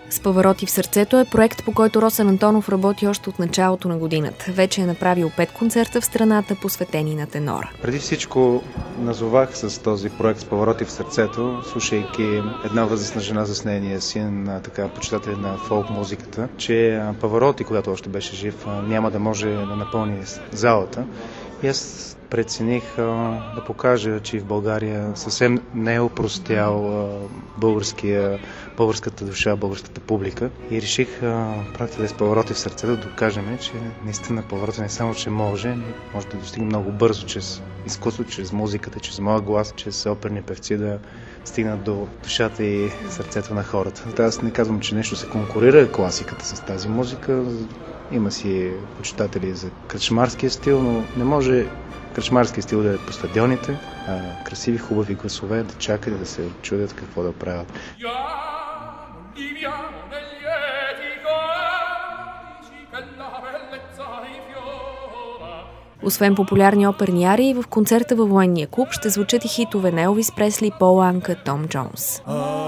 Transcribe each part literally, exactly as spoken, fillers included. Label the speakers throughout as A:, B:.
A: С повороти в сърцето е проект, по който Росен Антонов работи още от началото на годината. Вече е направил пет концерта в страната, посветени на тенора.
B: Преди всичко назовах с този проект с повороти в сърцето, слушайки една възрастна жена с нейния син, така почитатели на фолк музиката, че Павароти, когато още беше жив, няма да може да напълни залата. И аз прецених а, да покажа, че в България съвсем не е опростял българския, българската душа, българската публика. И реших проекта да е с повороти в сърцето, да докажем, че наистина повороти не само, че може, но може да достигне много бързо чрез изкуство, чрез музиката, чрез моя глас, чрез оперни певци да стигнат до душата и сърцето на хората. Аз не казвам, че нещо се конкурира класиката с тази музика. Има си почитатели за кръчмарския стил, но не може кръчмарския стил да е по стадионите, а красиви, хубави гласове да чакат да се чудят какво да правят.
A: Освен популярни оперни арии, в концерта във военния клуб ще звучат и хитове на Елвис Пресли, Пол Анка, Том Джонс.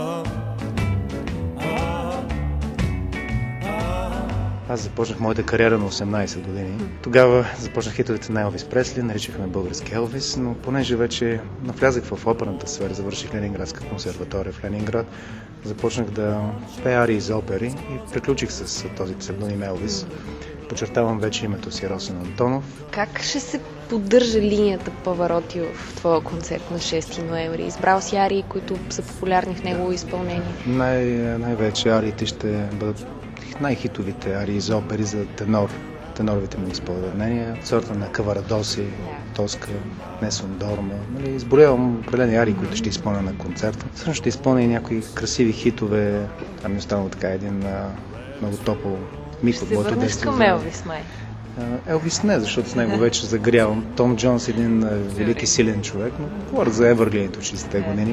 B: Аз започнах моята кариера на осемнайсет години. Тогава започнах хитовете на Елвис Пресли, наричахме български Елвис, но понеже вече навлязах в оперната сфера, завърших Ленинградска консерватория в Ленинград, започнах да пея арии за опери и приключих с този псевдоним Елвис. Подчертавам вече името си Росен Антонов.
A: Как ще се поддържа линията Павароти в твоя концерт на шести ноември? Избрал си арии, които са популярни в негово изпълнение?
B: Най- най-вече ариите ще бъдат най-хитовите арии за опери за тенор. Теноровите ми изпълнения, сорта на Каварадоси, Тоска, Несон Дорма. Нали, изброявам определени арии, които ще изпълня на концерта. Също ще изпълня и някои красиви хитове. Там ми останал така един а, много топъл миг от моето детство.
A: Ще се върнеш към Елвис, май?
B: Елвис не, защото с него вече загрявам. Том Джонс е един а, велики силен човек, но говоря за Евърлейн от шейсетте години.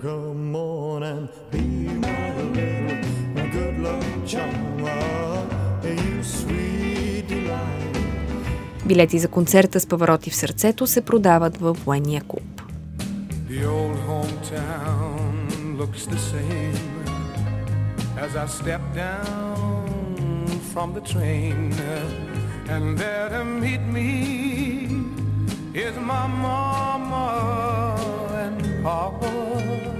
A: Билети за концерта с Павароти в сърцето се продават във военния клуб.
C: Is my mama and papa.